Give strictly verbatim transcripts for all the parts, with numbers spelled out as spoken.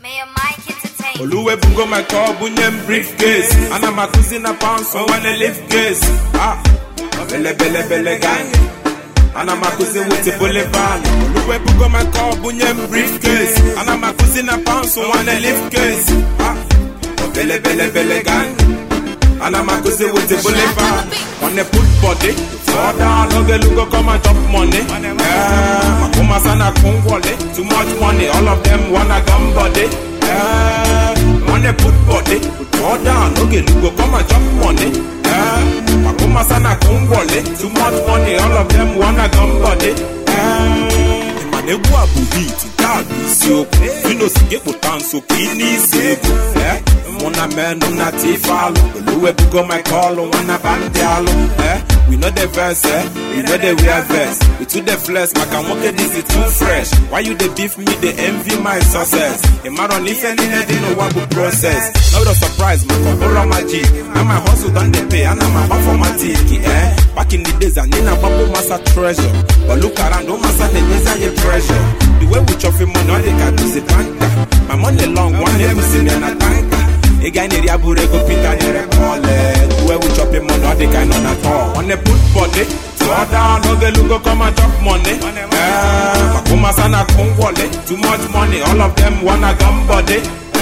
Mayor Mike Entertainment. Oluwe bugo my car, bunyem briefcase. And I'm a cousin a pound, so when I lift case. Ah, bele bele bele gang. And I'm a cousin with the boulevard. Oluwe bugo my car, bunyem briefcase. And I'm a cousin a pound, so when I lift case. Ah, bele bele bele gang. And I'm a cousin with the boulevard. On the put body, so down, no girl who go come and chop money. Yeah, Makuma sana kungwale, too much money, all of them wanna gun body. Yeah, money put body, so down, no girl who go come and chop money. Yeah, Makuma sana kungwale, too much money, all of them wanna gun body. Yeah. Nebu abu hit, tabi sioko. You know sige putan so kini sioko. Eh, mona men una tifalo. Oluwe bugo my call wana bandialo. Eh, we know the verse, eh, we know the wear verse. We to the flesh, maka moke this is too fresh. Why you the beef me, they envy my success. A maron if any head in no one process. Not a surprise, maka bora magic. And my hustle done the pay, and I'm a for my tiki, eh. Back in the days, I need a bubble massa treasure. But look around, no massa the desire pressure. The way we chop him money, all they can do is a tanker. My money long, one name is in a tanker. A guy near Yabure go Peter near a call. The way we chop him money, all they can on at all. On the put body, so down, no girl who go come and chop money. Eh, Makuma sana kungwale, too much money, all of them wanna gun body.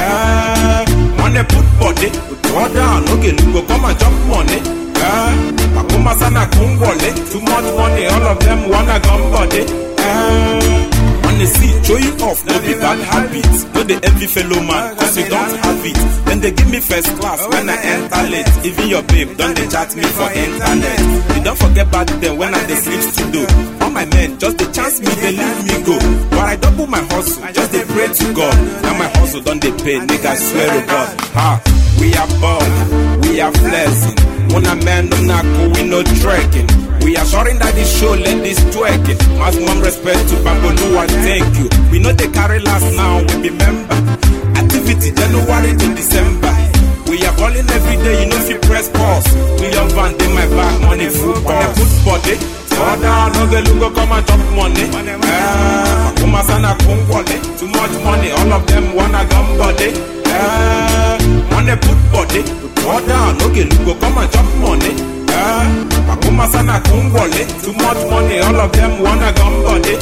Eh, on the put body, so down, no girl who go come and chop money. Eh, Makuma sana kungwale, too much money, all of them wanna gun body. Uh, on the sea, show you off, no be bad habits. No the envy fellow man, cause you don't have it. Then they give me first class when I enter late. Even your babe, don't they chat me for internet. You don't forget back then when I they sleep studio. All my men, just the chance me, they leave me go. But I double my hustle, just they pray to God. Now my hustle don't they pay, nigga swear to God. Ha, we are born, we are flexing. When a man don't knock, we no trekking. We are sorry that this show let this twerk it. Maximum respect to Babolu and thank you. We know they carry last now, we remember. Activity January to December. We are balling every day, you know if you press pause. We young van, they my back, money full pause. Put body, so down, no girl who go come and chop money. Eh, Makuma sana kungwale, too much money, all of them wanna gun body. Eh, money put body, so down, no girl who go come and chop money. Eh, Makuma sana kungwale, too much money, all of them wanna gun body.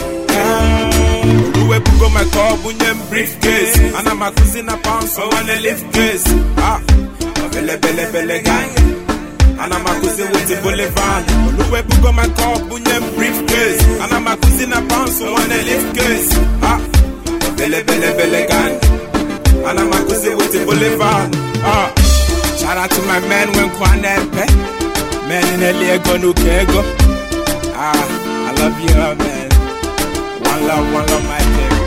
Eh, Oluwe bugo my car, bunyem briefcase. And I'm a cousin a pound, so wanna lift case. Ah, bele bele bele gang. And I'm a cousin with the boulevard. Oluwe bugo my car, bunyem briefcase. And I'm a cousin a pound, so wanna lift case. Ah, bele bele bele gang. And I'm a cousin with the boulevard. Ah, shout out to my man when Kwane pe. Man in the Lego no kego. Ah, I love you, man. One love, one love, my baby.